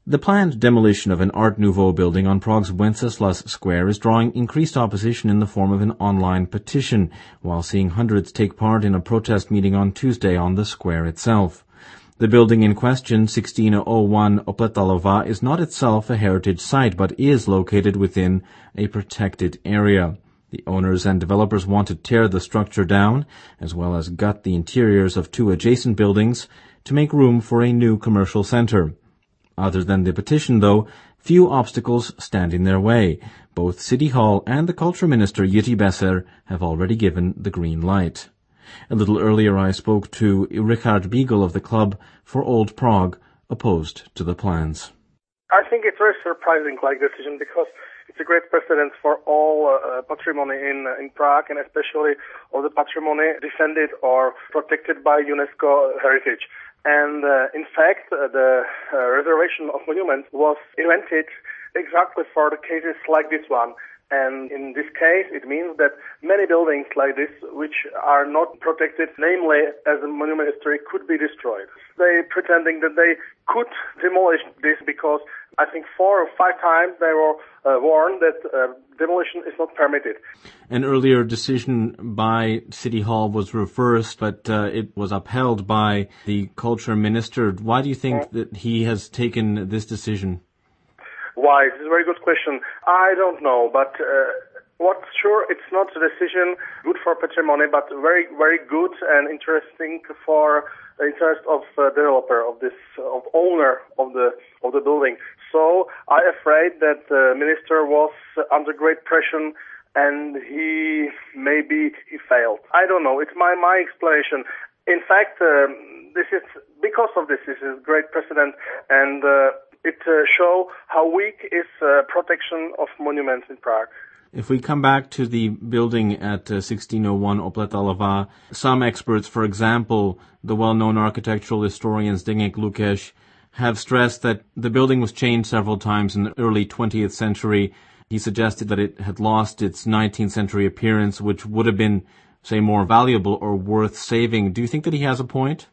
The planned demolition of an Art Nouveau building on Prague's Wenceslas Square is drawing increased opposition in the form of an online petition, while seeing hundreds take part in a protest meeting on Tuesday on the square itself. The building in question, 1601 Opletalova, is not itself a heritage site, but is located within a protected area. The owners and developers want to tear the structure down, as well as gut the interiors of two adjacent buildings to make room for a new commercial center. Other than the petition, though, few obstacles stand in their way. Both City Hall and the Culture Minister, Jiří Besser, have already given the green light. A little earlier I spoke to Richard Beagle of the Club for Old Prague, opposed to the plans. I think it's very surprising, decision, because it's a great precedent for all patrimony in Prague, and especially all the patrimony defended or protected by UNESCO heritage. And in fact, the reservation of monuments was invented exactly for the cases like this one. And in this case, it means that many buildings like this, which are not protected, namely as a monument history, could be destroyed. They pretending that they could demolish this because I think 4 or 5 times they were warned that demolition is not permitted. An earlier decision by City Hall was reversed, but it was upheld by the Culture Minister. Why do you think that he has taken this decision? Why? This is a very good question. I don't know, but what's sure, it's not a decision good for patrimony, but very, very good and interesting for the interest of developer of owner of the building. So I'm afraid that the minister was under great pressure and he failed. I don't know. It's my explanation. In fact, this is because of this. This is great precedent and. It shows how weak is protection of monuments in Prague. If we come back to the building at 1601 Opletalova, some experts, for example, the well-known architectural historian Zdeněk Lukeš, have stressed that the building was changed several times in the early 20th century. He suggested that it had lost its 19th century appearance, which would have been, say, more valuable or worth saving. Do you think that he has a point?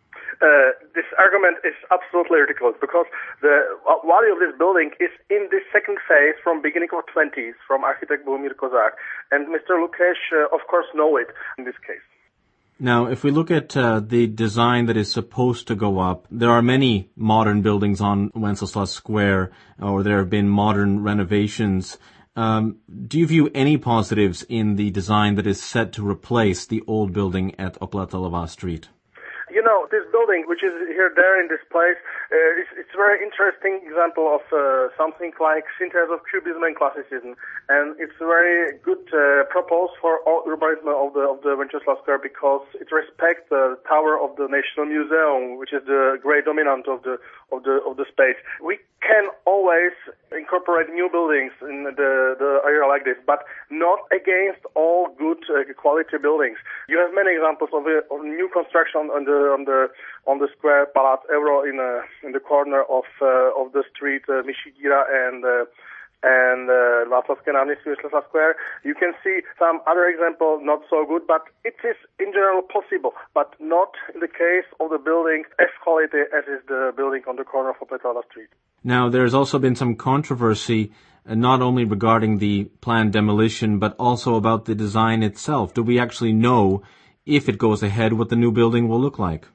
This argument is absolutely ridiculous because the value of this building is in this second phase from beginning of 20s from architect Bohumír Kozák, and Mr. Lukeš, of course, know it in this case. Now, if we look at the design that is supposed to go up, there are many modern buildings on Wenceslas Square, or there have been modern renovations. Do you view any positives in the design that is set to replace the old building at Opletalova Street? You know, this building, which is there in this place, it's a very interesting example of something like synthesis of Cubism and Classicism, and it's a very good proposal for all urbanism of the Wenceslas Square because it respects the tower of the National Museum, which is the great dominant of the space. We can always incorporate new buildings in the area like this, but not against all good quality buildings. You have many examples of new construction on the square Palác Euro in the corner of the street Myší díra and Václavské náměstí, Wenceslas Square. You can see some other example not so good, but it is in general possible, but not in the case of the building as quality as is the building on the corner of Opletalova Street. Now, there's also been some controversy, not only regarding the planned demolition, but also about the design itself. Do we actually know, if it goes ahead, what the new building will look like?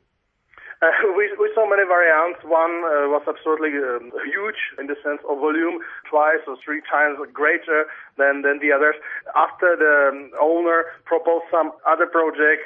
We saw many variants. One was absolutely huge in the sense of volume, 2 or 3 times greater than the others. After the owner proposed some other project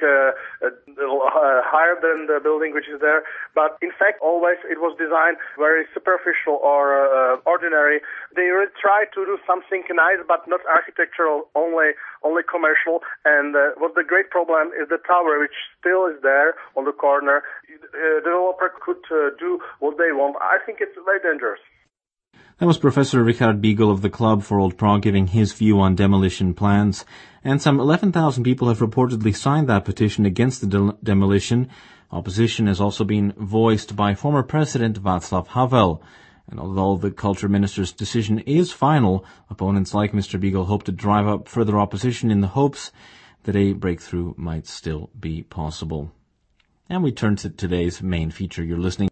higher than the building which is there, but in fact always it was designed very superficial or ordinary. They tried to do something nice, but not architectural, only commercial. And what the great problem is the tower, which still is there on the corner. The developer could do what they want. I think it's very dangerous. That was Professor Richard Beagle of the Club for Old Prague giving his view on demolition plans. And some 11,000 people have reportedly signed that petition against the demolition. Opposition has also been voiced by former President Václav Havel. And although the Culture Minister's decision is final, opponents like Mr. Beagle hope to drive up further opposition in the hopes that a breakthrough might still be possible. And we turn to today's main feature. You're listening